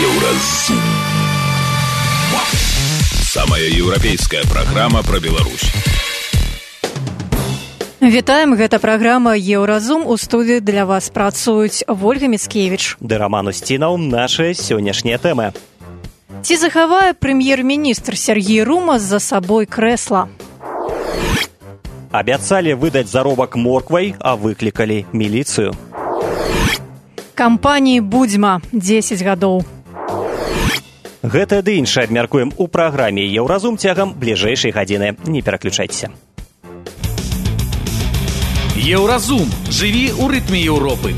Еўразум. Самая еўрапейская праграма пра Беларусь. Вітаем, гэта праграма «Еўразум». У студыі для вас працуюць Вольга Міцкевіч ды Роман Устінаў. Наша сённяшняя тэма. Ці захавае прэм'ер-міністр Сергей Румас за сабой крэсла? Абяцалі выдаць заробак морквай, а выклікалі міліцыю. Кампаніі «Будзьма» 10 гадоў. Гэта ды іншае абмяркуем у праграме «Еўразум» цягам бліжэйшай гадзіны. Не пераключайцеся. Еўразум. Жыві ў рытме Еўропы.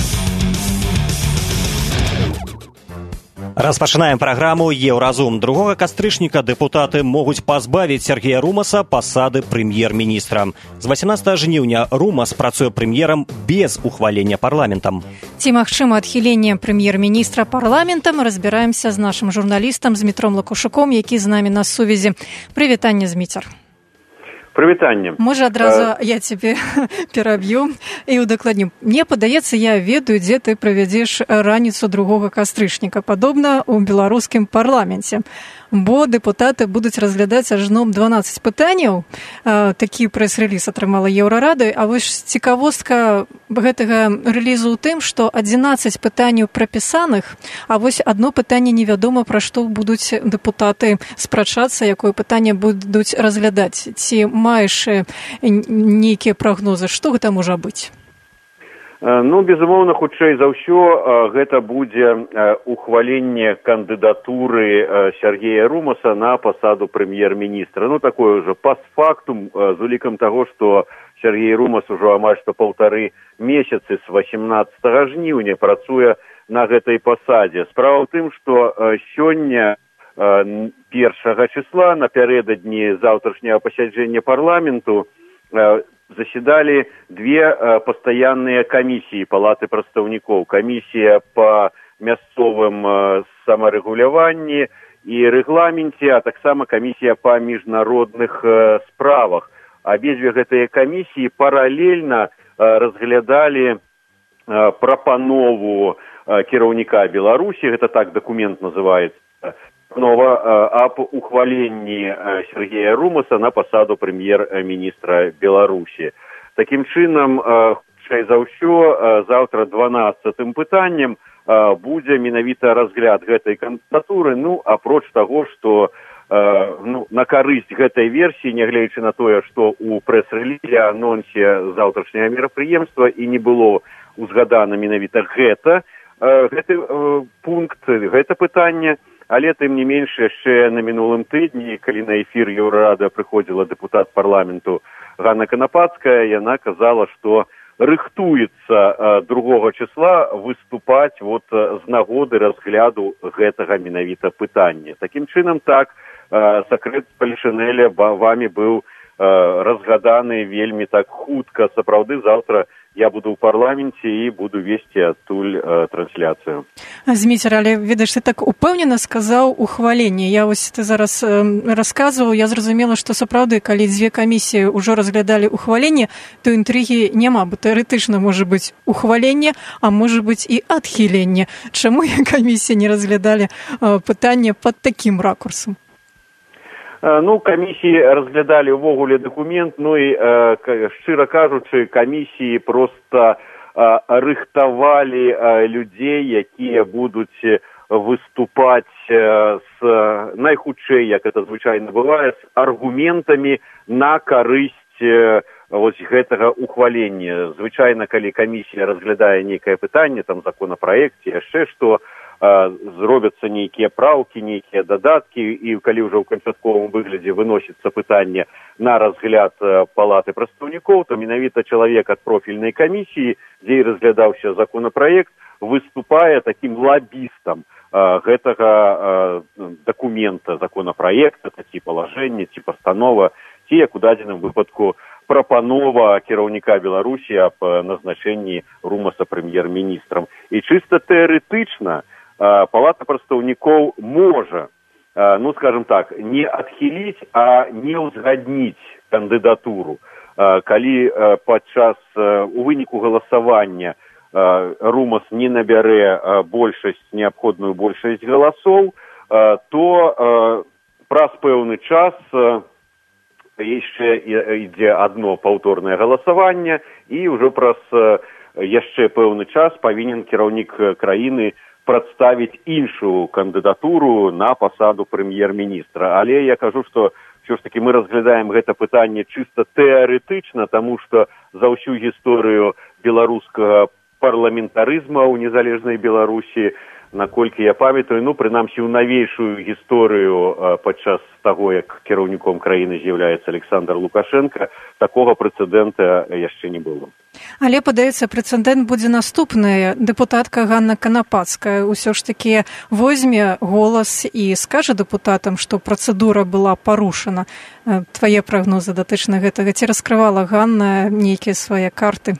Распачынаем праграму «Еўразум». 2 кастрычніка дэпутаты могуць пазбавіць Сергея Румаса пасады прэм'ер-міністра. З 18 жніўня Румас працуе прэм'ерам без ухвалення парламентам. Ці магчыма адхіленне прэм'ер-міністра парламентам, разбіраемся з нашым журналістам Змітром Лакушуком, які з намі на сувязі. Прывітанне, Зміцер. Прывітанне. Можа, адразу я цябе пераб'ю і удакладню. Мне падаецца, я ведаю, дзе ты правядзеш раніцу 2 кастрычніка, падобна ў беларускім парламенце. Бо дэпутаты будуць разглядаць ажно 12 пытанняў. Такі прэс-рэліз атрымала Еўрарада. А вось цікавостка гэтага рэлізу ў тым, што 11 пытанняў прапісаных, а вось одно пытанне невядома, пра што будуць дэпутаты спрачацца, якое пытанне будуць разглядаць. Ці маеш нейкія прагнозы, што гэта можа быць? Ну, безумоўна, хутчэй за ўсё, гэта будзе ухваленне кандыдатуры Сергея Румаса на пасаду прэм'ер-міністра. Ну, такое ўжо пастфактум, з улікам таго, што Сергей Румас ужо амаль што 1,5 месяцы з 18 жніўня працуе на гэтай пасадзе. Справа ў тым, што сёння 1 числа, напярэдадні заўтрашняга пасяджэння парламенту, заседали 2 постоянные комиссии Палаты прадстаўнікоў. Комиссия по мясцовым самарэгуляванні и рэгламенце, а таксама комиссия по международных справах. Абедзве гэтыя комиссии параллельно разглядали прапанову кіраўніка Беларусі, гэта так документ называется, об ухваленні Сергея Румаса на пасаду прэм'ер-міністра Беларусі. Такім чынам, хутчэй за ўсё, заўтра 12-м пытаннем будзе менавіта разгляд гэтай кандыдатуры, ну, апроч таго, што на карысць гэтай версіі, нягледзячы на тое, што ў прэс-рэлізе, анонсе заўтрашняга мерапрыемства і не было узгадана менавіта гэты пункт, гэта пытанне. Але, тым не менш, яшчэ на мінулым тыдні, калі на эфір Еўрарада прыходзіла дэпутат парламенту Ганна Канапацкая, яна казала, што рыхтуецца 2 числа выступаць з нагоды разгляду гэтага менавіта пытання. Такім чынам, так, сакрэт палішынэля вамі быў разгаданы вельмі так хутка. Сапраўды, заўтра я буду ў парламенце і буду весці адтуль трансляцыю. Зміцер, але, ведаеш, ты так упэўнена сказаў ухваленне. Я вось ты зараз расказваў, я зразумела, што сапраўды, калі 2 камісіі ўжо разглядалі ухваленне, то інтрыгі няма, бо тэарэтычна можа быць ухваленне, а можа быць і адхіленне. Чаму камісіі не разглядалі пытанне пад такім ракурсам? Ну, камісіі разглядалі ўвогуле дакумент, ну і, шчыра кажучы, камісіі проста рыхтавалі людзей, якія будуць выступаць найхутчэй, як это звычайна бывае, з аргументамі на карысць гэтага ухвалення. Звычайна, калі камісія разглядае нейкае пытанне, там законапраект ці яшчэ што, зробяцца нейкія праўкі, нейкія дадаткі, і калі ўжо ў канчатковым выглядзе выносіцца пытанне на разгляд Палаты прадстаўнікоў, то менавіта чалавек ад профільнай камісіі, дзе і разглядаўся законапраект, выступае такім лабістам гэтага дакумента, законапраекта, ці палажэння, ці пастанова, ці, як у дадзеным выпадку, прапанова кіраўніка Беларусі аб назначэнні Румаса прэм'ер-міністрам. І чыста тэарэтычна Палата прадстаўнікоў можа, ну, скажем так, не адхіліць, а не ўзгадніць кандыдатуру. Калі падчас у выніку галасавання Румас не набярэ неабходную большасць галасоў, то праз пэўны час яшчэ ідзе адно паўторнае галасаванне, і ўжо праз яшчэ пэўны час павінен кіраўнік краіны прадставіць іншую кандыдатуру на пасаду прэм'ер-міністра. Але я кажу, што ўсё ж такі мы разглядаем гэта пытанне чыста тэарэтычна, таму што за ўсю гісторыю беларускага парламентарызма ў незалежнай Беларусі, наколькі я памятаю, прынамсі ў навейшую гісторыю падчас таго, як кіраўніком краіны з'яўляецца Александр Лукашенко, такога прэцэдэнта яшчэ не было. Але, падаецца, прэцэдэнт будзе наступны. Дэпутатка Ганна Канапацкая ўсё ж такі возьме голас і скажа дэпутатам, што працэдура была парушана. Твае прагнозы датычна гэтага? Ці раскрывала Ганна нейкія свае карты?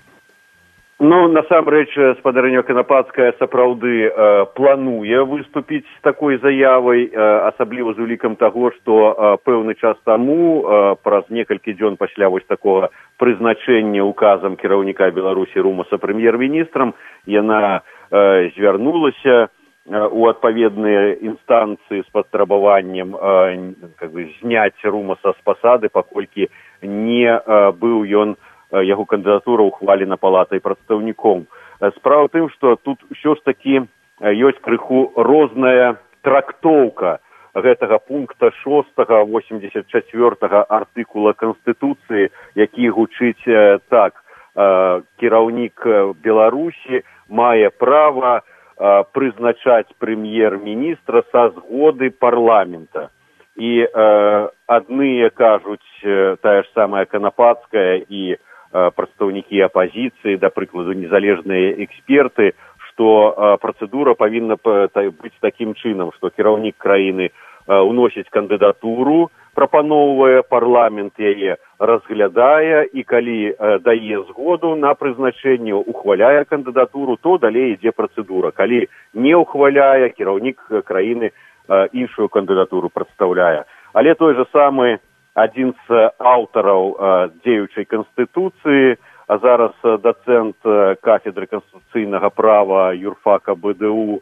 Насамрэч, спадарыня Канапацкая сапраўды плануе выступіць з такой заявай, асабліва з улікам таго, што пэўны час таму, праз некалькі дзён пасля вось такога прызначэння указам кіраўніка Беларусі Румаса прэм'ер-міністрам, яна звярнулася у адпаведныя інстанцыі з патрабаваннем зняць Румаса з пасады, паколькі не быў ён яго кандыдатура ухвалена палатай прадстаўнікоў. Справа ў тым, што тут ўсё ж такі ёсць крыху розная трактоўка гэтага пункта 6 84 артыкула Канстытуцыі, які гучыць так: кіраўнік Беларусі мае права прызначаць прэм'ер-міністра са згоды парламента. І адныя кажуць, тая ж самая Канапацкая і прадстаўнікі апазіцыі, да прыкладу, незалежныя эксперты, што працэдура павінна быць такім чынам, што кіраўнік краіны ўносіць кандыдатуру, прапаноўвае, парламент яе разглядае, і калі дае згоду на прызначэнне, ухваляе кандыдатуру, то далей ідзе працэдура. Калі не ухваляе, кіраўнік краіны іншую кандыдатуру прадстаўляе. Але той жа самы адзін з аўтараў дзеючай канстытуцыі, а зараз дацэнт кафедры канстытуцыйнага права юрфака БДУ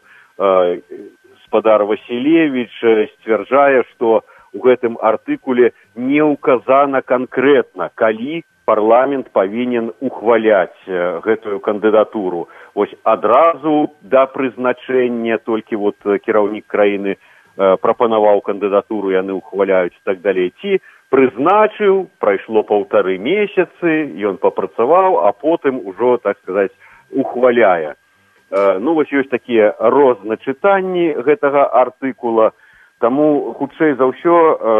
спадар Васілевіч сцвярджае, што ў гэтым артыкуле не ўказана канкрэтна, калі парламент павінен ухваляць гэтую кандыдатуру. Вось адразу да прызначэння толькі кіраўнік краіны прапанаваў кандыдатуру, яны ухваляюць і так далей. Ці прызначыў, прайшло 1,5 месяцы, ён папрацаваў, а потым ужо, так сказаць, ухваляе. Вось ёсць такія розначытанні гэтага артыкула, таму хутчэй за ўсё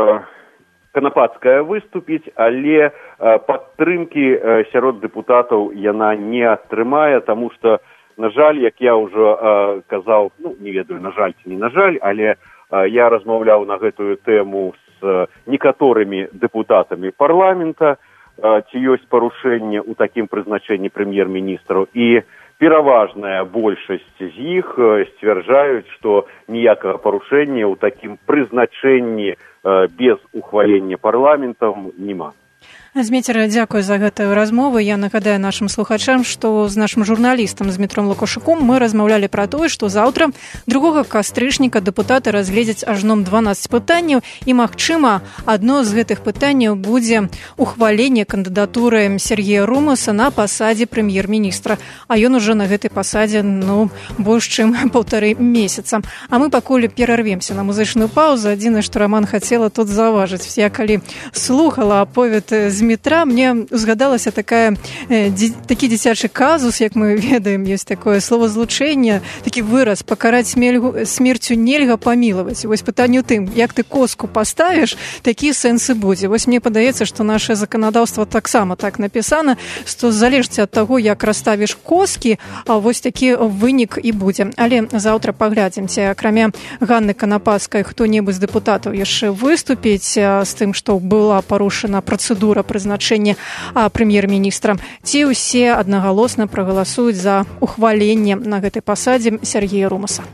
Канапацкая выступіць, але падтрымкі сярод дэпутатаў яна не атрымае, таму што, на жаль, як я ўжо казаў, не ведаю, на жаль ці не на жаль, але я размаўляў на гэтую тэму з некаторымі дэпутатамі парламента, ці ёсць парушэнне ў такім прызначэнні прэм'ер-міністраў, і пераважная большасць з іх сцвярджаюць, што ніякага парушэння ў такім прызначэнні без ухвалення парламентам няма. Зміцер, дзякую за гэтую размову. Я нагадаю нашым слухачам, што з нашым журналістам Змітром Лукашуком мы размаўлялі пра тое, што заўтра 2 кастрычніка дэпутаты разгледзяць ажном 12 пытанняў, і, магчыма, адно з гэтых пытанняў будзе ухваленне кандыдатуры Сергея Румаса на пасадзе прэм'ер-міністра. А ён ужо на гэтай пасадзе, больш чым 1,5 месяца. А мы пакуль перарвемся на музычную паузу. Адзінае, што Роман хацела тут заўважыць. Я калі слухала аповед Змітра, мне узгадалася такі дзіцячы казус, як мы ведаем, ёсць такое словазлучэнне, такі выраз: пакараць смерцю нельга, памілаваць. Вось пытанне ў тым, як ты коску паставіш, такі сэнс і будзе. Вось мне падаецца, што наше заканадаўства таксама так напісана, што залежыць ад таго, як расставіш коскі, вось такі вынік і будзе. Але заўтра паглядзім, ці акрамя Ганны Канапацкай хто-небудзь з дэпутатаў яшчэ выступіць з тым, што была парушана працэдура прызначэння прэм'ер-міністра, ці ўсе аднагалосна прагаласуюць за ухваленне на гэтай пасадзе Сергея Румаса.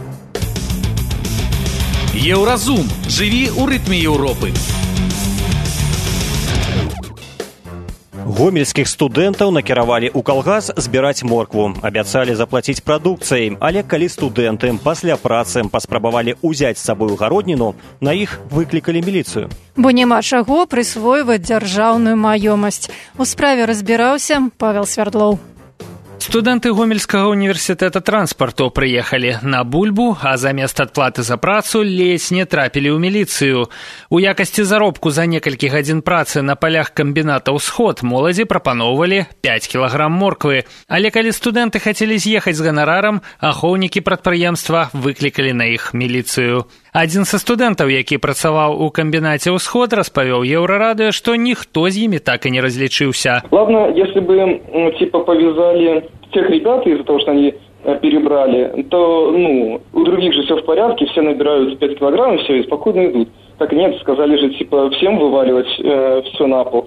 Еўразум. Жыві ў рытме Еўропы. Гомельскіх студэнтаў накіравалі ў калгас збіраць моркву. Абяцалі заплаціць прадукцыяй, але калі студэнты пасля працы паспрабавалі ўзяць з сабою гародніну, на іх выклікалі міліцыю. Бо няма чаго прысвойваць дзяржаўную маёмасць. У справе разбіраўся Павел Свердлоў. Студэнты Гомельскага універсітэта транспарту прыехалі на бульбу, а замест адплаты за працу ледзь не трапілі ў міліцыю. У якасці заробку за некалькі гадзін працы на палях камбіната «Усход» моладзі прапаноўвалі 5 кілаграм морквы. Але калі студэнты хацелі з'ехаць з ганарарам, ахоўнікі прадпрыемства выклікалі на іх міліцыю. Адзін са студэнтаў, які працаваў у камбінаце «Усход», распавёў Еўрарадыё, што ніхто з імі так і не разлічыўся. Ладно, если бы, повязали тех ребят из-за того, что они перебрали, то, у других же все в порядке, все набирают 5 килограмм, и все, и спокойно идут. Так нет, сказали же, всем вываливать все на пол,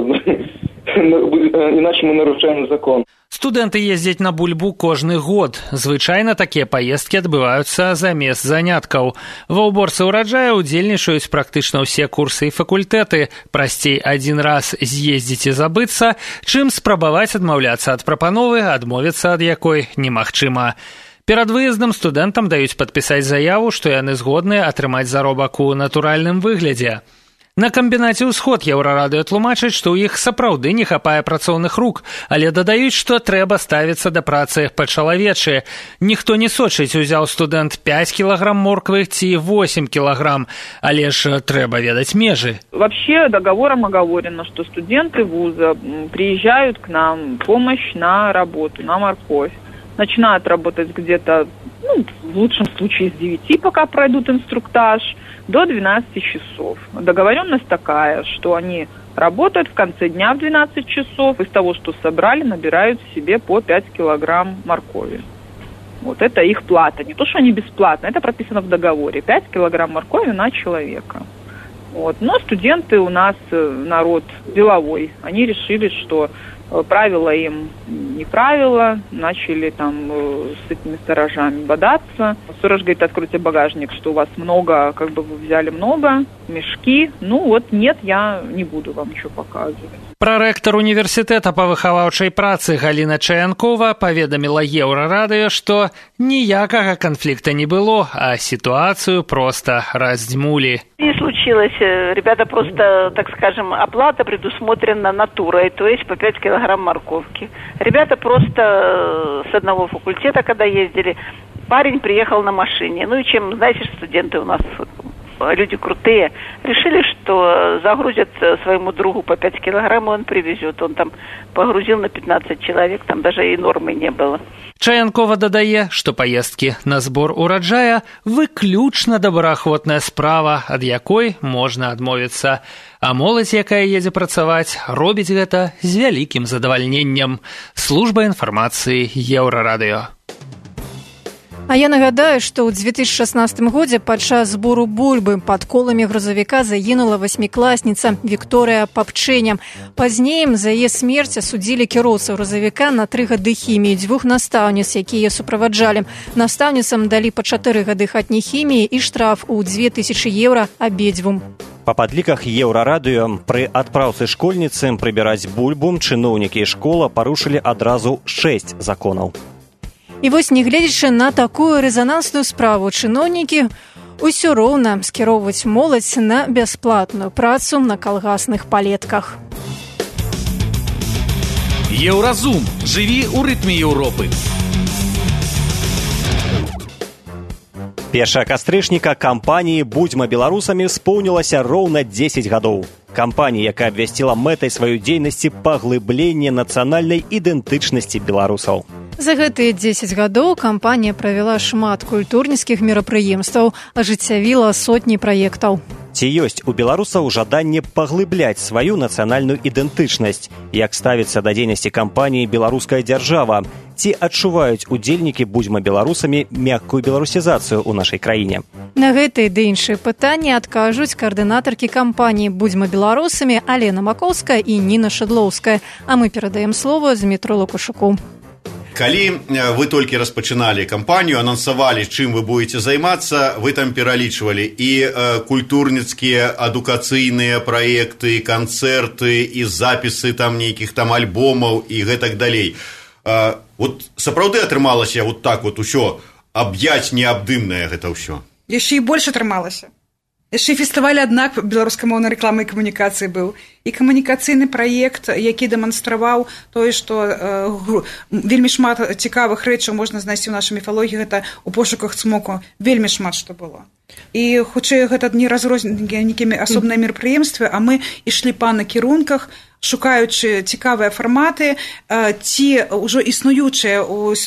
иначе мы нарушаем закон. Студэнты ездзяць на бульбу кожны год. Звычайна такія паездкі адбываюцца замест заняткаў. Ва ўборцы ўраджая ўдзельнічаюць практычна ўсе курсы і факультэты. Прасцей адзін раз з'ездзіць і забыцца, чым спрабаваць адмаўляцца ад прапановы, адмовіцца ад якой немагчыма. Перад выездам студэнтам даюць падпісаць заяву, што яны згодныя атрымаць заробак у натуральным выглядзе. На камбінаце «Усход» Еўрарадыё тлумачыць, што ў іх сапраўды не хапае працоўных рук, але дадаюць, што трэба ставіцца да працы па-чалавечы. Ніхто не сочыць, узяў студэнт 5 кілаграм морквы ці 8 кілаграм, але ж трэба ведаць межы. Вообще договором оговорено, что студенты вуза приезжают к нам в помощь на работу, на морковь. Начинают работать где-то, в лучшем случае, с 9, пока пройдут инструктаж, до 12 часов. Договоренность такая, что они работают в конце дня в 12 часов, из того, что собрали, набирают себе по 5 килограмм моркови. Вот это их плата. Не то, что они бесплатно, это прописано в договоре. 5 килограмм моркови на человека. Вот. Но студенты у нас народ деловой. Они решили, что правила им не правила, начали там с этими сторожами бодаться. Сторож говорит, откройте багажник, что у вас много, вы взяли много, мешки. Нет, я не буду вам ничего показывать. Прарэктар універсітэта па выхаваўчай працы Галіна Чаянкова паведаміла Еўрарадыё, што ніякага канфлікта не было, а ситуацию просто раздзьмулі. Не случилось. Ребята просто, так скажем, оплата предусмотрена натурой, то есть по 5 килограмм морковки. Ребята просто с одного факультета, когда ездили, парень приехал на машине. И чем, знаете, студенты у нас люди крутые, решили, что загрузят своему другу по 5 килограмм, и он привезет. Он там погрузил на 15 человек, там даже и нормы не было. Чаянкова дадае, што паездкі на збор ураджая выключна добраахвотная справа, ад якой можна адмовіцца. А моладзь, якая едзе працаваць, робіць гэта з вялікім задавальненнем. Служба інфармацыі Еўрарадыё. А я нагадаю, што ў 2016 годзе падчас збору бульбы пад коламі грузавіка загінула 8-класніца Вікторыя Папчэня. Пазней за яе смерць асудзілі кіроўцу грузавіка на 3 гады хіміі, 2 настаўніц, якія суправаджалі. Настаўніцам далі па 4 гады хатняй хіміі і штраф у 2000 еўра абедзвюм. Па падліках Еўрарадыё, пры адпраўцы школьніцы прыбіраць бульбу чыноўнікі і школа парушылі адразу 6 законаў. І вось, нягледзячы на такую рэзанансную справу, чыноўнікі ўсё роўна скіроўваюць моладзь на бясплатную працу на калгасных палетках. Еўразум. Жыві ў рытме Еўропы. 1 кастрычніка кампаніі «Будзьма беларусамі» споўнілася роўна 10 гадоў. Кампанія, якая абвясціла мэтай сваёй дзейнасці паглыбленне нацыянальнай ідэнтычнасці беларусаў. За гэтыя 10 гадоў кампанія правяла шмат культурніцкіх мерапрыемстваў, ажыццявіла сотні праектаў. Ці ёсць у беларусаў жаданне паглыбляць сваю нацыянальную ідэнтычнасць? Як ставіцца да дзейнасці кампаніі «Беларуская дзяржава»? Ці адчуваюць удзельнікі «Будзьма беларусамі» мяккую беларусізацыю ў нашай краіне? На гэтыя ды іншыя пытанні адкажуць каардынатаркі кампаніі «Будзьма беларусамі» Алена Макоўская і Ніна Шадлоўская. А мы перадаем слово Змітру Лукашуку. калі вы толькі распачыналі кампанію, анансавалі, чым вы будете займацца, вы там пералічвалі і культурніцкія, адукацыйныя праекты, канцэрты, і запісы там нейкіх там альбомаў і гэтак далей. Вот сапраўды атрымалася вот так вот усё аб'яць неабдымнае гэта ўсё? Яшчэ і больш атрымалася. Яшчэ фестываль аднак беларускамоўнай рэкламы і камунікацыі быў. І камунікацыйны праект, які дэманстраваў тое, што вельмі шмат цікавых рэчаў можна знайсці ў нашай міфалогіі, гэта ў пошуках цмоку. Вельмі шмат што было. І хутчэй гэта не разрозненыя нейкімі асобныя мерапрыемствы, а мы ішлі па накірунках, шукаючы цікавыя фарматы, ці ўжо існуючыя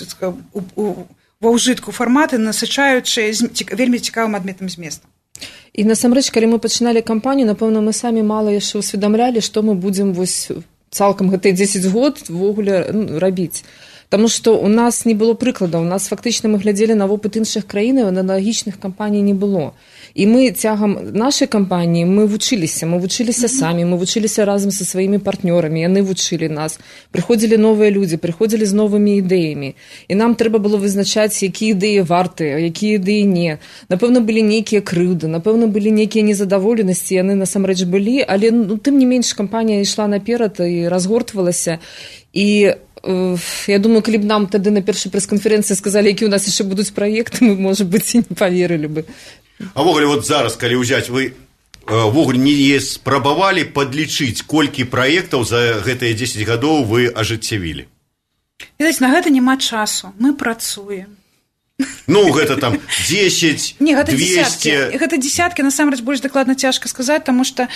ва ўжытку фарматы, насычаючы вельмі цікавым адметным зместам. І насамрэч, калі мы пачыналі кампанію, напэўна, мы самі мала яшчэ ўсведамлялі, што мы будзем вось цалкам гэтыя 10 год ввогуле рабіць. Таму што ў нас не было прыкладаў, у нас фактычна мы глядзелі на вопыт іншых краін, аналагічных кампаній не было. І мы цягам нашай кампаніі мы вучыліся самі, мы вучыліся разам са сваімі партнёрамі, яны вучылі нас. Прыходзілі новыя людзі, прыходзілі з новымі ідэямі. І нам трэба было вызначаць, якія ідэі вартыя, якія ідэі не. Напэўна, былі нейкія крыўды, напэўна, былі нейкія незадаволенасці, яны насамрэч былі, але тым не менш кампанія ішла наперад і разгортвалася. І я думаю, калі б нам тады на першай прэс-канферэнцыі сказалі, які ў нас яшчэ будуць праекты, мы, можа быць, і не паверылі бы. А ввогуле, вот зараз, калі ўзяць, вы ввогуле не спрабавалі падлічыць, колькі праектаў за гэтыя 10 гадоў вы ажыццявілі? Відаць, на гэта няма часу. Мы працуем. Ну, гэта там 10, не, гэта 200... Гэта дзесяткі, насамрэч, больш дакладна цяжка сказаць, таму што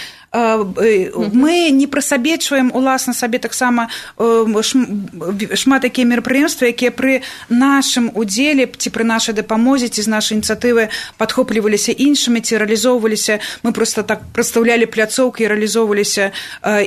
мы не прасабечваем уласна сабе таксама шмат такія мерапрыемствы, якія пры нашым удзеле ці пры нашай дапамозе ці з нашай ініцыятывы падхопліваліся іншымі ці рэалізоўваліся. Мы проста так прадстаўлялі пляцоўкі і рэалізоўваліся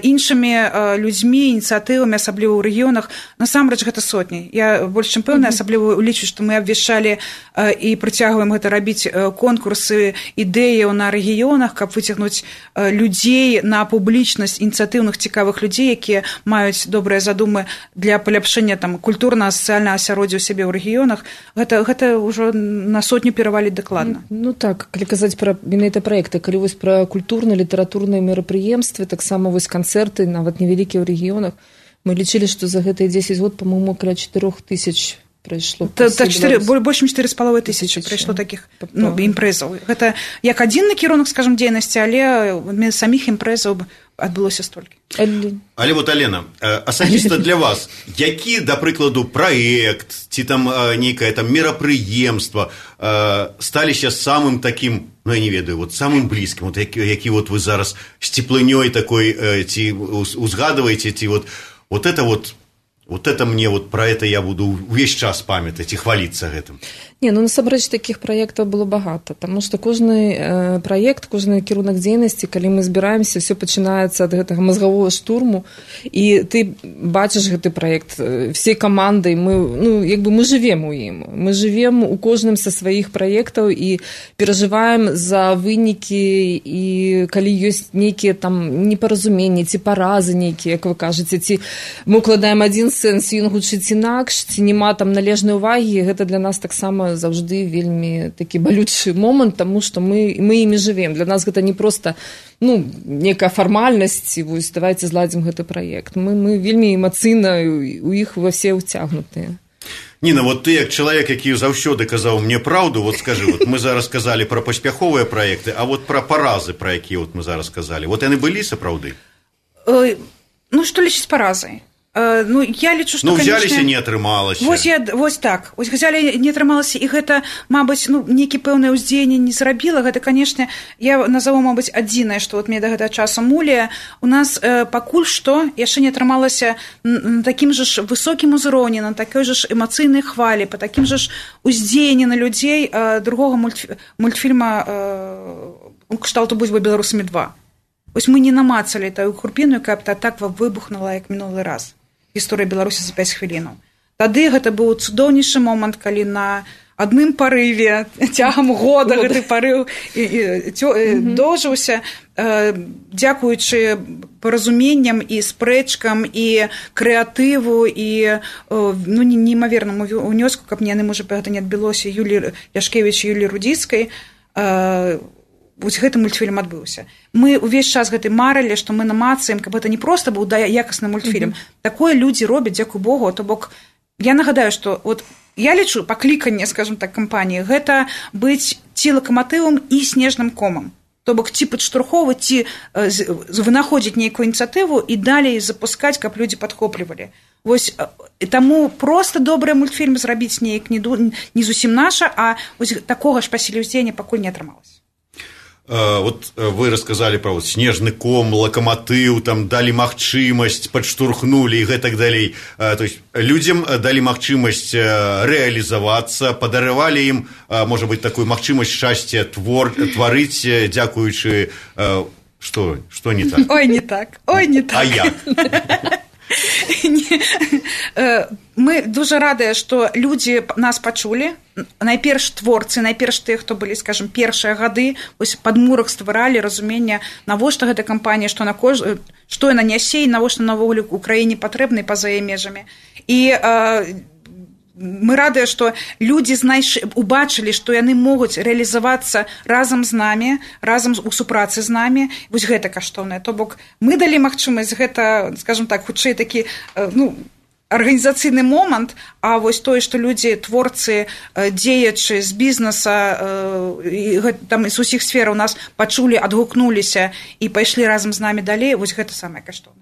іншымі людзьмі, ініцыятывамі, асабліва ў рэгіёнах. Насамрэч, гэта сотні. Я больш чым пэўная, асабліва улічваю, што мы абвяшчалі і прыцягваем гэта рабіць конкурсы ідэяў на рэгіёнах, каб выцягнуць людзей на публічнасць, ініцыятыўных цікавых людзей, якія маюць добрыя задумы для паляпшэння там культурнага, сацыяльнага асяроддзя ў сябе ў рэгіёнах. Гэта ўжо на сотню пераваліць дакладна. Ну так, калі казаць пра менавіта праекты, калі вось пра культурныя, літаратурныя мерапрыемствы, таксама вось канцэрты, нават невялікія ў рэгіёнах, мы лічылі, што за гэтыя 10 год, па-моему, каля 4000 прайшло. Больш чым 4,5 тысячы прайшло такіх імпрэзаў. Гэта як адзін накірунак, скажам, дзейнасці, але саміх імпрэзаў адбылося столькі. Але вот, Алена, асабіста для вас, які, да прыкладу, праект ці там нейкае там мерапрыемства сталіся самым такім, ну я не ведаю, вот самым блізкім, вот які вот вы зараз з цеплынёй такой ці узгадваеце, ці вот это вот это мне, вот про это я буду увесь час памятаць і хваліцца гэтым. Не, ну насамрэч такіх праектаў было багата, таму што кожны праект, кожны кірунак дзейнасці, калі мы збіраемся, все пачынаецца ад гэтага мазгавого штурму, і ты бачыш гэты праект всей камандай, мы жывем у ім, мы жывем у кожным са сваіх праектаў і перажываем за вынікі, і калі ёсць нейкія там непаразуменні ці паразы нейкія, як вы кажаце, ці мы укладаем адзін сэнс, ён гучыць інакш, ці няма там належнай увагі, гэта для нас таксама заўжды вельмі такі балючы момант, таму што мы імі жывем. Для нас гэта не проста некая фармальнасць, вось давайце зладзім гэты праект. Мы вельмі эмацыйна у іх ва все ўцягнутыя. Ніна, вот ты як чалавек, які заўсёды казаў мне праўду, вот скажы, вот мы зараз казалі пра паспяховыя праекты, а вот пра паразы, пра якія вот мы зараз казалі, вот яны былі сапраўды? Што лічыць паразай? Я лічу, што, взяліся, не атрымалася. Вось так. Вось взялі, не атрымалася, і гэта, мабыць, нейкі пэўнае ўздзеянне не зрабіла. Гэта, канешне, я назову, мабыць, адзінае, што мне да гэтага часу муле. У нас пакуль што яшчэ не атрымалася на такім жа ж высокім узроўні, на такой жа ж эмацыйнай хвалі, па такім жа ж уздзеянні на людзей другога мультфільма кшталту «Будзь беларусамі 2». Вось мы не намацалі тую хурпіну, якая так выбухнула, як мінулы раз. Гісторыя Беларусі за 5 хвілінаў. Тады гэта быў цудоўнейшы момант, калі на адным парыве цягам года гэты парыў доўжыўся, дзякуючы паразуменням і спрэчкам і крэатыву і неймавернаму ўнёску, каб яны, можа, гэта не адбілося, Юліі Ляшкевіч і Юліі Рудзіцкай, вось гэты мультфільм адбыўся. Мы ўвесь час гэты марылі, што мы намацаем, каб гэта не проста быў якасны мультфільм. Такое людзі робяць, дзякуй Богу, то бок я нагадаю, што вот я лічу пакліканне, скажем так, кампаніі, гэта быць ці лакаматывам і снежным комам. То бок ці падштурхоўваць, ці вынаходзіць нейкую ініцыятыву і далей запускаць, каб людзі падхоплівалі. Вось таму проста добры мультфільм зрабіць неяк не зусім наша, а вось такога ж паселюздзення пакуль не атрымалася. Вот вы рассказали про вот снежный ком, локомотив, там дали магчимость, подштурхнули и гэтак далей. То есть людям дали магчимость реализоваться, подаровали им, может быть, такую магчимость счастья творить, дзякуючы... Что не так? Ой, не так. А як? Мы дуже радыя, што людзі нас пачулі. Найперш творцы, найперш тыя, хто былі, скажем, першыя гады, вось падмурак стваралі разуменне, навошта гэта кампанія, што яна нясе і навошта навогуле ў краіне патрэбна па-за яе межамі. І мы радыя, што людзі убачылі, што яны могуць рэалізавацца разам з намі, разам у супрацы з намі. Вось гэта каштоўнае. То бок мы далі магчымасць, гэта, скажем так, хутчэй такі, арганізацыйны момант, а вось тое, што людзі, творцы, дзеячы з бізнеса, там з усіх сфераў нас пачулі, адгукнуліся і пайшлі разам з намі далей, вось гэта самае каштоўнае.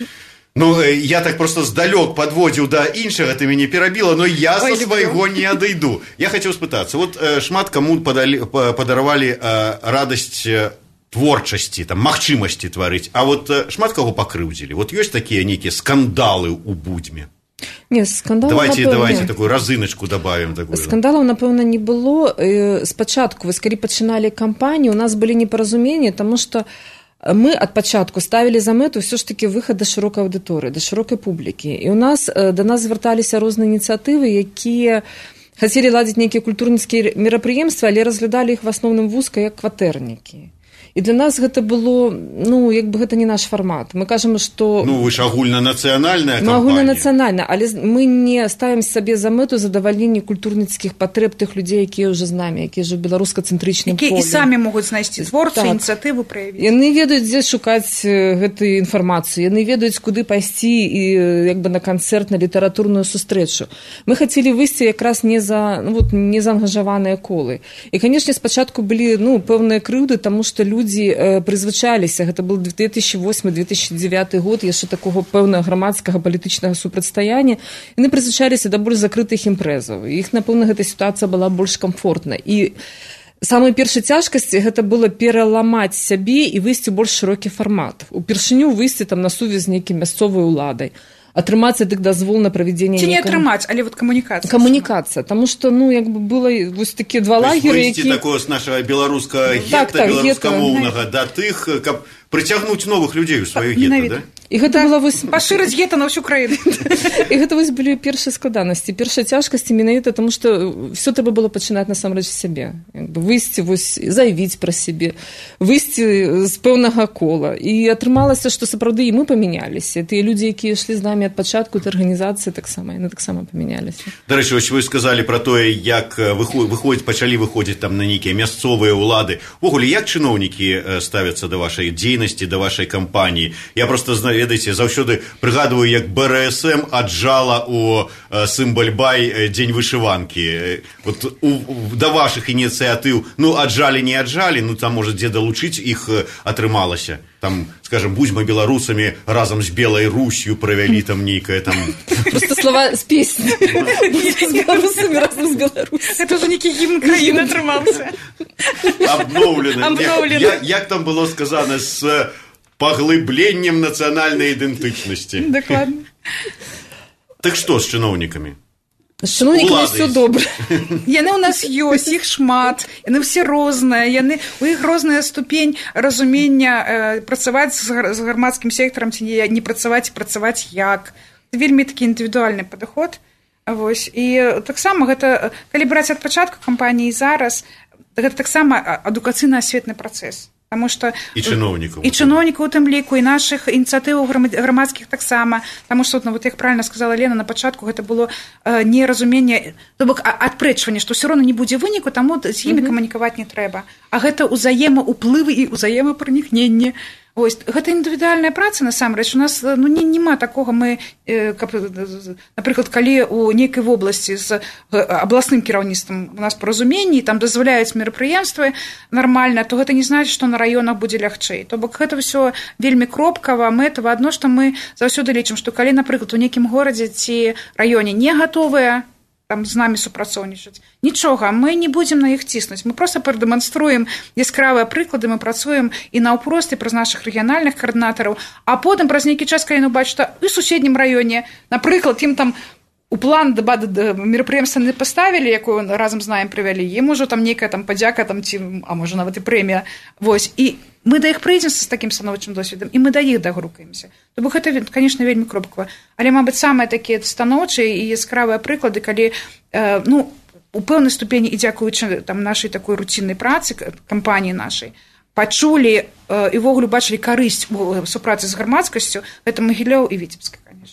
Ну, я так просто здалёк подводзіў да іншага, ты мяне перабіла, но я са свайго не адыйду. Я хацеў спытацца, вот шмат каму падаравалі радасць творчасці, там, магчымасці тварыць, а вот шмат каго пакрыўдзілі. Вот ёсць такія нейкія скандалы ў Будзьме? Не, скандалаў, давайте такую разыночку добавим. Скандалаў, напэўна, не было. Спачатку, вось калі пачыналі кампанію, у нас былі непаразуменні, таму што мы ад пачатку ставілі за мэту ўсё ж такі выхад да шырокай аўдыторыі, да шырокай публікі. І да нас звярталіся розныя ініцыятывы, якія хацелі ладзіць нейкія культурніцкія мерапрыемствы, але разглядалі іх в асноўным вузка як кватэрнікі. І для нас гэта было, як бы гэта не наш фармат. Мы кажам, што... вы ж агульнанацыянальная кампанія. Агульнанацыянальная, але мы не ставім сабе за мэту задавальненне культурніцкіх патрэб тых людзей, якія ўжо з намі, якія ж у беларуска-цэнтрычным полі. Якія і самі могуць знайсці творцы, ініцыятыву праявіць. Яны ведаюць, дзе шукаць гэтую інфармацыю, яны ведаюць, куды пайсці і як бы на канцэрт, на літаратурную сустрэчу. Мы хацелі выйсці якраз не заангажаваныя колы. І, канешне, спачатку былі пэўныя крыўды, таму што людзі прызвычаліся, гэта был 2008-2009 год, яшчэ такого пэўнага грамадскага палітычнага супрацьстаяння, яны прызвычаліся да больш закрытых імпрэзаў. Іх, напэўна, гэта сітуацыя была больш камфортна. І самай першай цяжкасці гэта было пераламаць сябе і выйсці больш шырокі фармат. Упершыню выйсці там на сувязь з нейкай мясцовай уладай. Атрымацца дык дазвол на правядзенне... Ці не атрымаць, але вот камунікацыя. Камунікацыя, таму што, як бы было вось такія два лагеры, які... Выйсці такое з нашага беларускага гета, беларускамоўнага, да тых, каб прыцягнуць новых людзей у сваё гета, да? І гэта была вось... Пашырыць гета на ўсю краіну. І гэта вось былі першыя складанасці, першыя цяжкасці менавіта, таму што ўсё трэба было пачынаць насамрэч сябе. Выйсці, вось, заявіць пра сябе, выйсці з пэўнага кола. І атрымалася, што сапраўды і мы памяняліся. Тыя людзі, якія ішлі з намі ад пачатку этой арганізацыі, яны таксама памяняліся. Дарэчы, вось вы сказалі пра тое, як пачалі выходзіць там на нейкія мясцовыя ўлады. Увогуле, як чыноўнікі ставяцца да вашай дзейнасці, да вашай кампаніі? Я проста знаю, ведаеце, заўсёды прыгадваю, як БРСМ аджала у Сымбальбай дзень вышыванкі. Вот да вашых ініцыятыў, аджалі, не аджалі, там, можа, дзе далучыць іх атрымалася. Там, скажем, Будзьма беларусамі разам з Белай Русью правялі там нейкае там... Просто слова з песні. З беларусамі разам з Беларусью. Это ўжо нейкі гімн краіны атрымаўся. Абноўлены. Як там было сказана, з паглыбленнем нацыянальнай ідэнтычнасці. Дакладна. Так што з чыноўнікамі? З чыноўнікамі ўсё добра. Яны ў нас ёсць, іх шмат, яны ўсе розныя, у іх розная ступень разумення працаваць з грамадскім сектарам ці не працаваць, працаваць як. Вельмі такі індывідуальны падыход. Вось. І таксама гэта, калі браць ад пачатку кампаніі зараз, гэта таксама адукацыйна-асветны працэс. Таму што і чыноўнікаў у тым ліку, і нашых ініцыятываў грамадскіх таксама, таму што, вот, як правільна сказала Лена на пачатку, гэта было неразуменне, то бок адпрэчванне, што ўсё роўна не будзе выніку, таму з імі камунікаваць не трэба. А гэта ўзаемаўплывы і ўзаемапранікненне. Ось, гэта індывідуальная праца, насамрэч. У нас няма такога, мы, напрыклад, калі ў нейкай вобласці з абласным кіраўніцтвам у нас паразуменні, там дазваляюць мерапрыемствы нармальна, то гэта не значыць, што на раёнах будзе лягчэй. То бок гэта ўсё вельмі кропкава, мэтава. Адно, што мы заўсёды лічым, што калі, напрыклад, у нейкім горадзе ці раёне не гатовыя там з намі супрацоўнічаць. Нічога, мы не будзем на іх ціснуць. Мы проста прадэманструем яскравыя прыклады, мы працуем і наўпрост, і праз нашых рэгіянальных каардынатараў, а потым праз нейкі час, калі бачу, што і ў суседнім раёне, напрыклад, ім там у план мерапрыемства не паставілі, якую разам з намі прывялі, ім ужо там нейкая там падзяка, там, ці, а можа нават і прэмія. Вось. І мы да іх прыйдзем з такім становачым досведам, і мы да іх дагрукаемся. То бок гэта, канешне, вельмі кропкава. Але, мабыць, самыя такія станоўчыя і яскравыя прыклады, калі, у пэўнай ступені і дзякуючы там нашай такой руціннай працы, кампаніі нашай, пачулі і ввогуле бачылі карысць у супрацы з грамадскасцю, гэта Магілёў і Віцебска, конечно.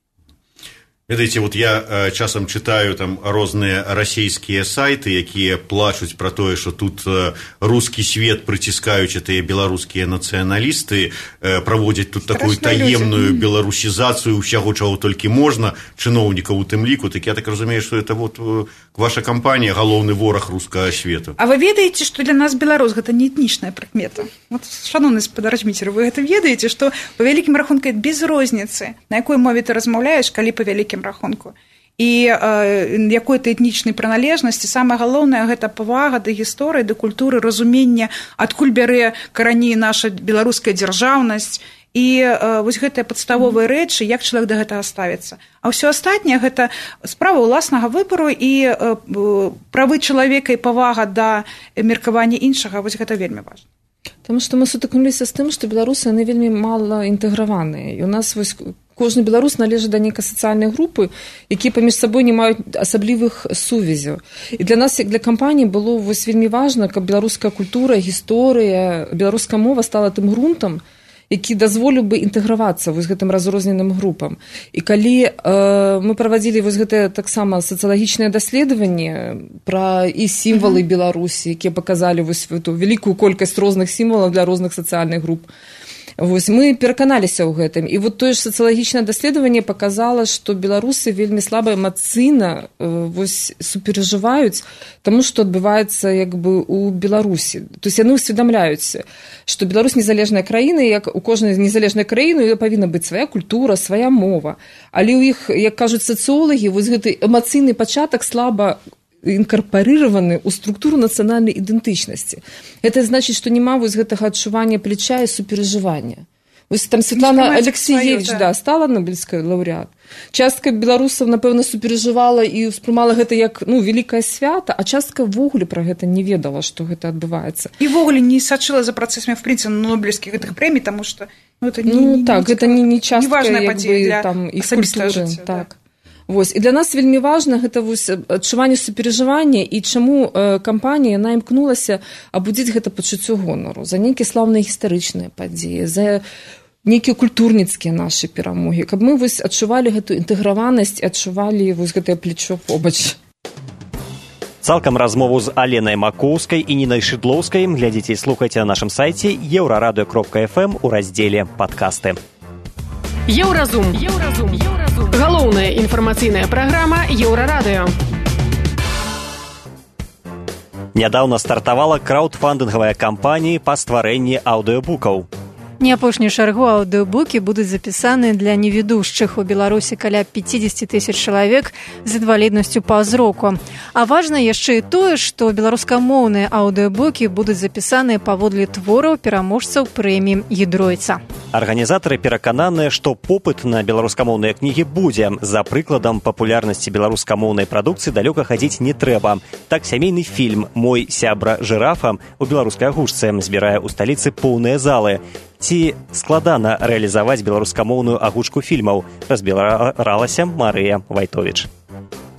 Ведаеце, вот я часам читаю там розныя расійскія сайты, якія плачуць пра тое, што тут рускі свет, прыціскаючы тыя беларускія нацыяналісты, праводзяць тут такую таемную беларусізацыю ўсяго, чаго толькі можна, чыноўнікаў у тым ліку. Так я так разумею, што это вот ваша кампанія галоўны вораг рускага свету. А вы ведаеце, што для нас беларус гэта не этнічная прыкмета? Вот, шановны спадарачміцер, вы гэта ведаеце, што па вялікім рахунку без розніцы, на якой мове ты размаўляеш, калі па вялікім рахунку. І якой-то этнічнай прыналежнасці, самае галоўнае гэта павага да гісторыі, да культуры, разуменне, адкуль бярэ карані наша беларуская дзяржаўнасць. І вось гэтыя падставовыя рэчы, як чалавек да гэтага ставіцца. А ўсё астатняе гэта справа ўласнага выбару і правы чалавека і павага да меркавання іншага, вось гэта вельмі важна. Таму што мы сутыкнуліся з тым, што беларусы, яны вельмі мала інтэграваныя. І у нас вось кожны беларус належыць да нейкай сацыяльнай групы, якія паміж сабой не маюць асаблівых сувязяў. І для нас, як для кампаніі, было вось вельмі важна, каб беларуская культура, гісторыя, беларуская мова стала тым грунтам, які дазволіў бы інтэгравацца вось гэтым разрозненым групам. І калі мы правадзілі вось гэтае таксама сацыялагічнае даследаванне пра і сімвалы Беларусі, якія паказалі вось эту вялікую колькасць розных сімвалаў для розных сацыяльных груп, вось мы пераканаліся ў гэтым. І вот тое ж сацыялагічнае даследаванне паказала, што беларусы вельмі слаба эмацыйна вось суперажываюць таму, што адбываецца як бы у Беларусі. То есть яны ўсведамляюць, што Беларусь незалежная краіна, як у кожнай незалежнай краіны павінна быць свая культура, свая мова. Але ў іх, як кажуць сацыолагі, вось гэты эмацыйны пачатак слаба інкарпарыраваны ў структуру нацыянальнай ідэнтычнасці. Гэта значыць, што няма вось гэтага адчування плеча і суперажывання. Вось там Светлана Алексеевич, стала нобелевская лаўрэат. Частка беларусаў, напэўна, суперажывала і ўспрымала гэта як, вялікае свята, а частка ввогуле пра гэта не ведала, што гэта адбываецца. І ввогуле не сачыла за працэсамі, в прынцыпе, нобелевскіх гэтых прэмій, таму што гэта не частка іх культуры. Так. Вось. І для нас вельмі важна гэта адчуванне суперажывання і чаму кампанія яна імкнулася абудзіць гэта пачуццё гонару за нейкія слаўныя гістарычныя падзеі, за нейкія культурніцкія нашы перамогі, каб мы вось адчувалі гэту інтэграванасць і адчувалі вось гэтае плечо побач. Цалкам размову з Аленай Макоўскай і Нінай Шыдлоўскай глядзіце і слухайце на нашым сайце euraradio.fm у раздзеле «Падкасты». Еўразум. Галоўная інфармацыйная праграма Еўрарадыё. Нядаўна стартавала краўдфандынгавая кампанія па стварэнні аўдыёбукаў. Не апошні шаргу аўдыёбукі будуць запісаны для невідушчых. У Беларусі каля 50 тысяч чалавек з інваліднасцю па зроку. А важна яшчэ і тое, што беларускамоўныя аўдыёбукі будуць запісаныя паводле твораў пераможцаў прэміі Гідройца. Арганізатары перакананыя, што попыт на беларускамоўныя кнігі будзе. За прыкладам папулярнасці беларускамоўнай прадукцыі далёка хадзіць не трэба. Так сямейны фільм «Мой сябра жырафа» у беларускай агучцы збірае ў сталіцы поўныя залы. Ці складана рэалізаваць беларускамоўную агучку фільмаў, разбіралася Марыя Вайтовіч.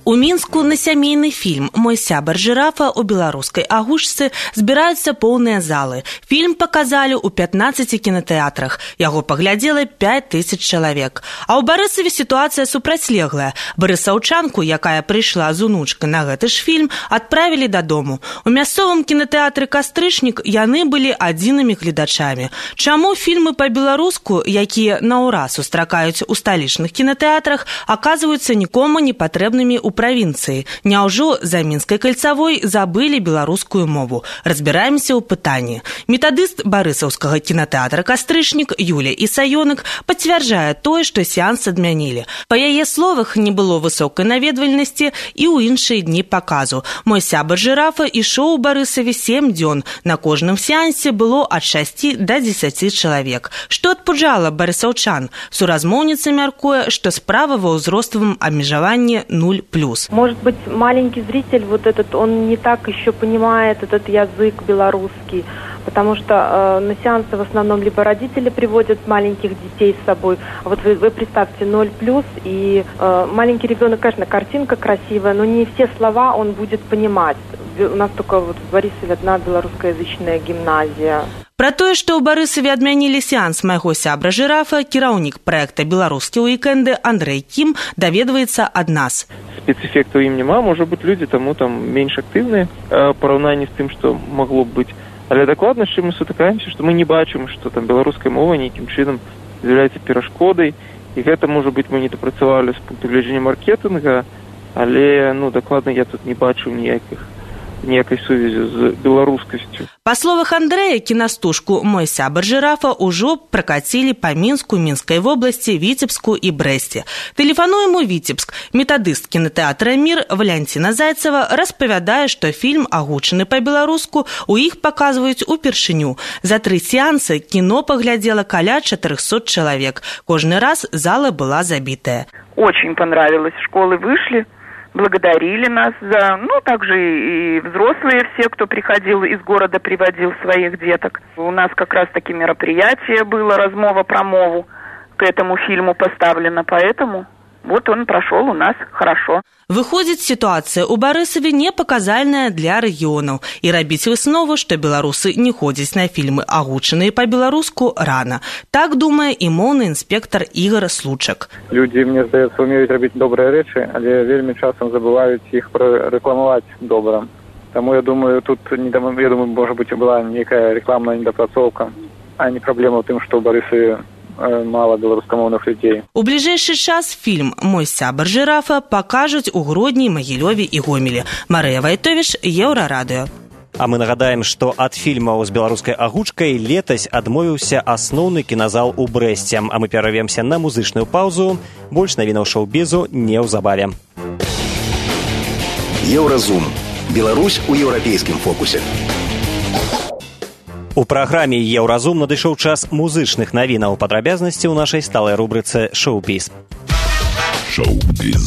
У Мінску на сямейны фільм «Мой сябар жырафа» у беларускай агушцы збіраюцца поўныя залы. Фільм паказалі ў 15 кінатэатрах. Яго паглядзела 5000 чалавек. А ў Барысаве сітуацыя супрацьлеглая. Барысаўчанку, якая прыйшла з унучкай на гэты ж фільм, адправілі дадому. У мясцовым кінатэатры «Кастрычнік» яны былі адзінымі гледачамі. Чаму фільмы па-беларуску, якія наўраз сустракаюць у сталічных кінатэатрах, аказваюцца нікому не патрэбнымі ў правінцыі? Няўжо за Мінскай кальцавой забылі беларускую мову? Разбіраемся ў пытанні. Метадыст барысаўскага кінатэатра «Кастрычнік» Юлія Ісаёнак пацвярджае тое, што сеанс адмянілі. Па яе словах, не было высокай наведвальнасці і ў іншыя дні паказу. «Мой сябар жырафа» ішоў у Барысаве 7 дзён. На кожным сеансе было ад 6 до 10 чалавек. Што адпуджала барысаўчан? Суразмоўніца мяркуе, што справа ва ўзроставым абмежаванні 0+. Может быть, маленький зритель, вот этот, он не так еще понимает этот язык белорусский, потому что на сеансы в основном либо родители приводят маленьких детей с собой, а вот вы представьте 0+, и маленький ребенок, конечно, картинка красивая, но не все слова он будет понимать. У нас только вот в Барысаве одна беларускаязычная гимназия. Пра тое, што ў Барысаве адмянілі сеанс «Майго сябра жырафа», кіраўнік праекта «Беларускія уікенды» Андрэй Кім даведваецца ад нас. Спецэфектаў ім няма, можа быць, людзі таму там менш актыўныя параўнанні з тым, што магло б быць. Але дакладна, з чым мы сутыкаемся, што мы не бачым, што там беларуская мова нейкім чынам з'яўляецца перашкодай, і гэта, можа быць, мы не дапрацавалі з пункту гледжання маркетынга, але, дакладна я тут не бачу ніякай сувязі з беларускасцю. Па словах Андрэя, кінастужку «Мой сябар жырафа» ужо пракацілі па Мінску, Мінскай вобласці, Віцебску і Брэсце. Тэлефануем у Віцебск. Метадыст кінатэатра «Мір» Валянціна Зайцева распавядае, што фільм, агучаны па-беларуску, у іх паказваюць упершыню. За 3 сеансы кіно паглядзела каля 400 чалавек. Кожны раз зала была забітая. Очень понравилось. Школы вышли, благодарили нас за, также и взрослые все, кто приходил из города, приводил своих деток. У нас как раз таки мероприятие было, размова про мову к этому фильму поставлено, поэтому вот он прошел у нас хорошо. Выходзіць, сітуацыя ў Барысаве не паказальная для рэгіонаў. І рабіць выснову, што беларусы не ходзяць на фільмы, агучаныя па-беларуску, рана. Так думае і моўны інспектар Ігор Случак. Людзі, мне здаецца, умеюць рабіць добрыя рэчы, але вельмі часам забываюць іх рэкламаваць добра. Таму я думаю, тут, можа быць, была нейкая рэкламная недапрацоўка, а не праблема ў тым, што ў Барысаве мало беларускамоўных людзей. У бліжэйшы час фільм «Мой сябар жырафа» пакажуць у Гродні, Магілёве і Гомелі. Марыя Вайтовіч, Еўрарадыё. А мы нагадаем, што ад фільмаў з беларускай агучкай летась адмовіўся асноўны кіназал у Брэсце. А мы перарвемся на музычную паўзу. Больш навінаў шоу-бізу неўзабаве. Еўразум. Беларусь у еўрапейскім фокусе. У праграме «Еўразум» надышоў час музычных навінаў. Падрабязнасці ў нашай сталай рубрыцы «Шоу-біз». Шоу-біз.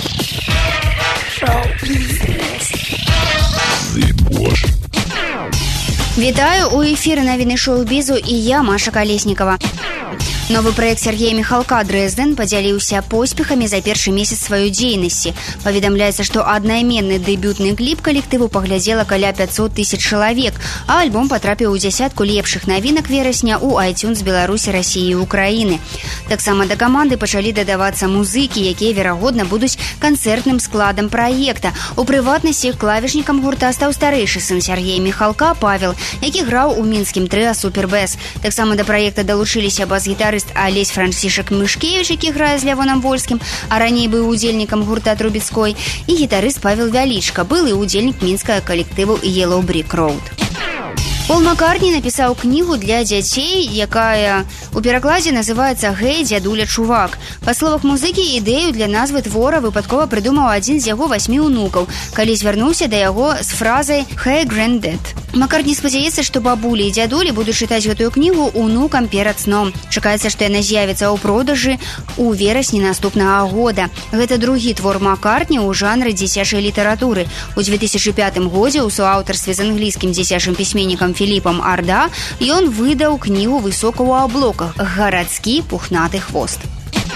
Вітаю, у эфіры навіны шоу-бізу і я, Маша Калеснікава. Новы праект Сергея Михалка «Дрэздэн» падзяліўся поспехамі за першы месяц сваёй дзейнасці. Паведамляецца, што аднайменны дэбютны кліп калектыву паглядзела каля 500 000 чалавек, а альбом патрапіў у дзясятку лепшых навінак верасня ў iTunes Беларусі, Расіі і Украіны. Таксама да каманды пачалі дадавацца музыкі, якія, верагодна, будуць канцэртным складам праекта. У прыватнасці клавішнікам гурта стаў старэйшы сын Сергея Михалка, Павел, які граў у мінскім трыа «Супербэс». Таксама да праекта далучыліся бас-гітарыст Алесь Францішак Мышкевіч, які грае з Лявонам Вольскім, а раней быў удзельнікам гурта Трубецкой, і гітарыст Павел Вялічка, былы удзельнік мінскага калектыву Yellow Brick Road. Пол Маккартні напісаў кнігу для дзяцей, якая у перакладзе называецца «Гэй, дзядуля, чувак». Па словах музыкі, ідэю для назвы твора выпадкова прыдумаў адзін з яго 8 унукаў, калі звярнуўся да яго з фразай «Hey, granddad». Маккартні спадзяецца, што бабулі і дзядулі будуць чытаць гэтую кнігу унукам перад сном. Чакаецца, што яна з'явіцца ў продажы ў верасні наступнага года. Гэта другі твор Маккартні ў жанры дзіцячай літаратуры. У 2005 годзе ў суаўтарстве з англійскім дзіцячым пісьменнікам Філіпам Арда ён выдаў кнігу высока ў аблоках «Гарадскі пухнаты хвост».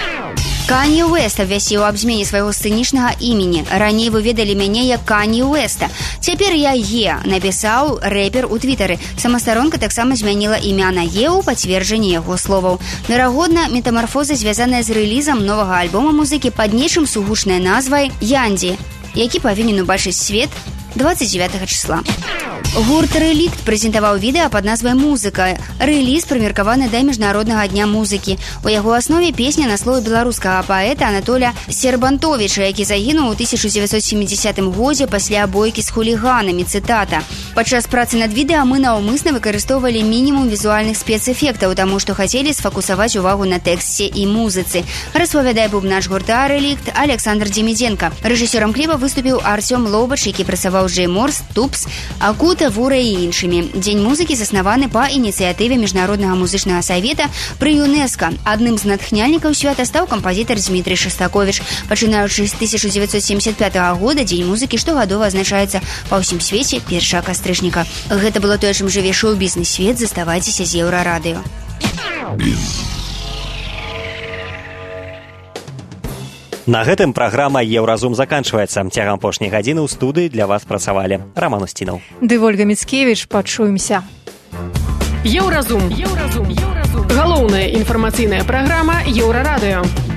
Канье Уэст абвясціў аб змене свайго сцэнічнага імені. Раней вы ведалі мяне як Канье Уэста. Цяпер я Е, напісаў рэпер у твітары. Самастаронка таксама змяніла імя на Е ў пацверджанні яго словаў. Верагодна, метамарфоза звязаная з рэлізам новага альбома музыкі пад нечым сугучнай назвай «Янді», які павінен убачыць свет 29 числа. Гурт «Рэлікт» прэзентаваў відэа пад назвай «Музыка». Рэліз прымеркаваны да міжнароднага дня музыкі. У яго аснове песня на словы беларускага паэта Анатоля Сербантовіча, які загінуў у 1970 годзе пасля бойкі з хуліганамі. Цытата. Падчас працы над відэа мы наўмысна выкарыстоўвалі мінімум візуальных спецэфектаў, таму што хацелі сфокусаваць увагу на тэксце і музыцы. Распавядае бубнач гурта «Рэлікт» Александр Демідзенка. Рэжысёрам кліпа выступіў Артём Лобач, які працаваў з Джей Морс, Тупс, Акута, Вура і іншымі. Дзень музыкі заснаваны па ініцыятыве Міжнароднага музычнага савета пры ЮНЕСКО. Адным з натхняльнікаў свята стаў кампазітар Дмітрий Шастаковіч. Пачынаючы з 1975 года Дзень музыкі штогадова адзначаецца па ўсім свеце 1 кастрычніка. Гэта было тое, чым жыве шоу-бізнес свет. Заставайцеся з Еўрарадыё. На гэтым праграма «Еўразум» заканчваецца. Цягам апошняй гадзіны ў студыі для вас працавалі Раман Устінаў. Ды Вольга Міцкевіч, пачуемся. Еўразум. Галоўная інфармацыйная праграма Еўрарадыё.